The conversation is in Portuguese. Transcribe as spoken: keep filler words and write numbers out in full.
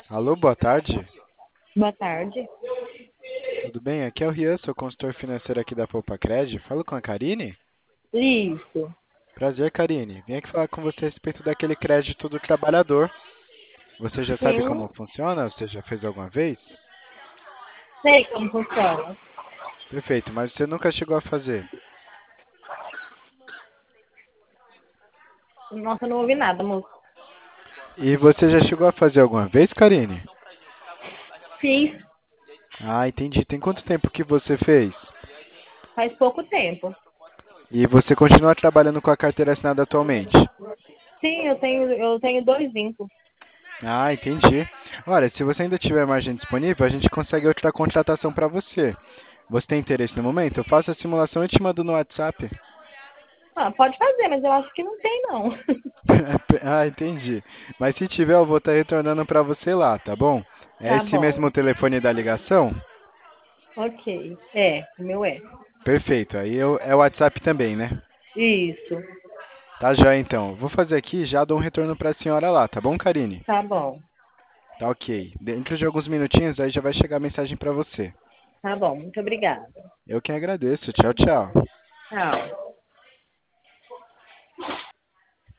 Alô, boa tarde. Boa tarde. Tudo bem? Aqui é o Rian, sou consultor financeiro aqui da Poupa-Cred. Falo com a Karine? Isso. Prazer, Karine. Vim aqui falar com você a respeito daquele crédito do trabalhador. Você já sabe Sim, como funciona? Você já fez alguma vez? sei como funciona. Perfeito, mas você nunca chegou a fazer. Nossa, eu não ouvi nada, moço. E você já chegou a fazer alguma vez, Karine? Fiz Ah, entendi. Tem quanto tempo que você fez? faz pouco tempo. E você continua trabalhando com a carteira assinada atualmente? Sim, eu tenho, eu tenho dois vínculos. Ah, entendi. Olha, se você ainda tiver margem disponível, a gente consegue outra contratação para você. Você tem interesse no momento? Eu faço a simulação e te mando no WhatsApp. Ah, pode fazer, mas eu acho que não tem, não. Ah, entendi. Mas se tiver, eu vou estar retornando para você lá, tá bom? É Tá esse bom. mesmo telefone da ligação? Ok. É, o meu é. Perfeito. Aí eu, é o WhatsApp também, né? Isso. Tá já então. Vou fazer aqui e já dou um retorno para a senhora lá, tá bom, Karine? Tá bom. Tá ok. Dentro de alguns minutinhos aí já vai chegar a mensagem para você. Tá bom. Muito obrigada. Eu que agradeço. Tchau, tchau. Tchau.